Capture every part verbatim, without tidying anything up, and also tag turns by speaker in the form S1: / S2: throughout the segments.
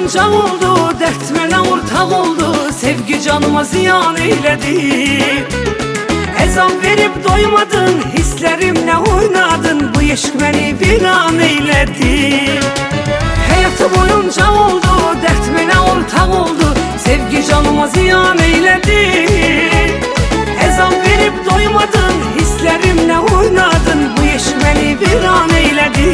S1: boyunca oldu, dert mənə ortaq oldu, sevgi canıma ziyan eylədi. Ezan verib doymadın, hisslərimlə oynadın, bu eşq məni viran eylədi. Həyatı boyunca oldu, dert mənə ortaq oldu, sevgi canıma ziyan eylədi. Ezan verib doymadın, hisslərimlə oynadın, bu eşq məni viran eylədi.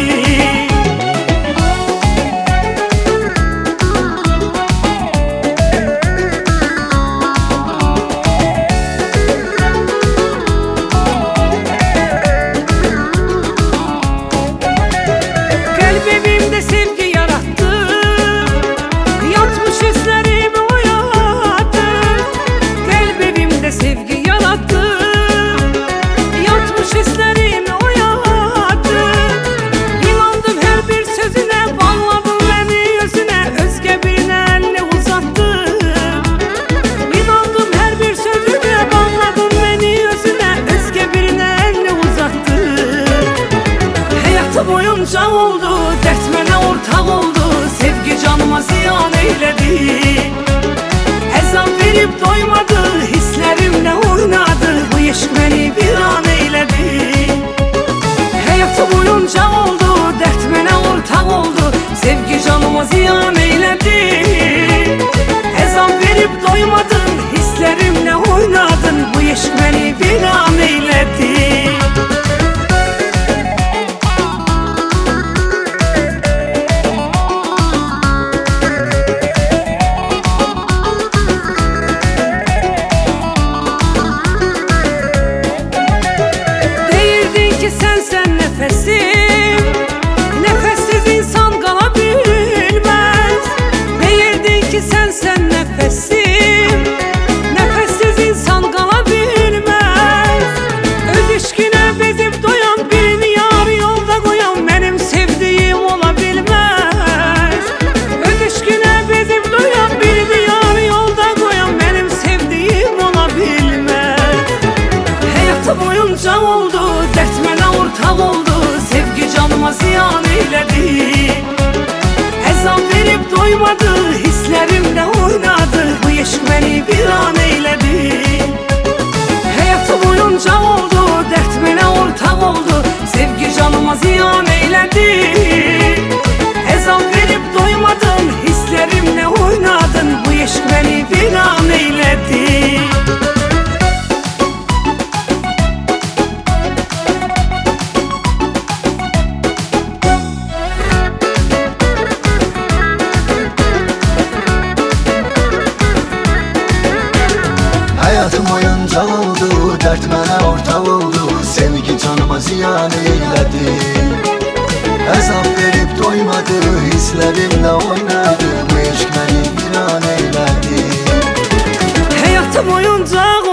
S1: Evimde sevgi yarattı, yatmış hislerimi oynattı. Kalp evimde sevgi yarattı, yatmış hislerimi oynattı. İnandım her bir sözüne, bağladım beni yüzüne, özge birine elini uzattım. İnandım her bir sözüne, bağladım beni yüzüne, özge birine elini uzattım. Hayatı boyunca oldu, dert mənə ortaq oldu, sevgi canıma ziyan eylədi. Ezan verib doymadı, hisslərimlə oynadı, bu eşq məni viran eylədi. Həyatı boyunca oldu, dert mənə ortaq oldu, sevgi canıma ziyan eylədi. Ezan verib doymadın, hisslərimlə oynadın, bu eşq məni viran eylədi. Sensen nefesim, nefessiz insan kalabilmez. Değildin ki sensen nefesim, nefessiz insan kalabilmez. Öz işkine bezip doyan birini yar yolda koyan benim sevdiğim olabilmez. Öz işkine bezip doyan birini yar yolda koyan benim sevdiğim olabilmez. Hayatı boyunca oldu, dert mənə ortaq oldu, sevgi canıma ziyan eylədi. Ezan verib doymadı, hisslərimlə oynadı, bu eşq məni viran eylədi. Həyatı boyunca oldu, dert mənə ortaq oldu, sevgi canıma ziyan eylədi. Ezan verib doymadın, hisslərimlə oynadın, bu eşq məni viran eylədi.
S2: Hayatım boyunca oldu, dert mənə ortaq oldu, sevgi canıma ziyan eylədi. Əzab verib doymadı, hisslərimlə oynadı, bu eşq məni viran eylədi.
S1: Hayatı boyunca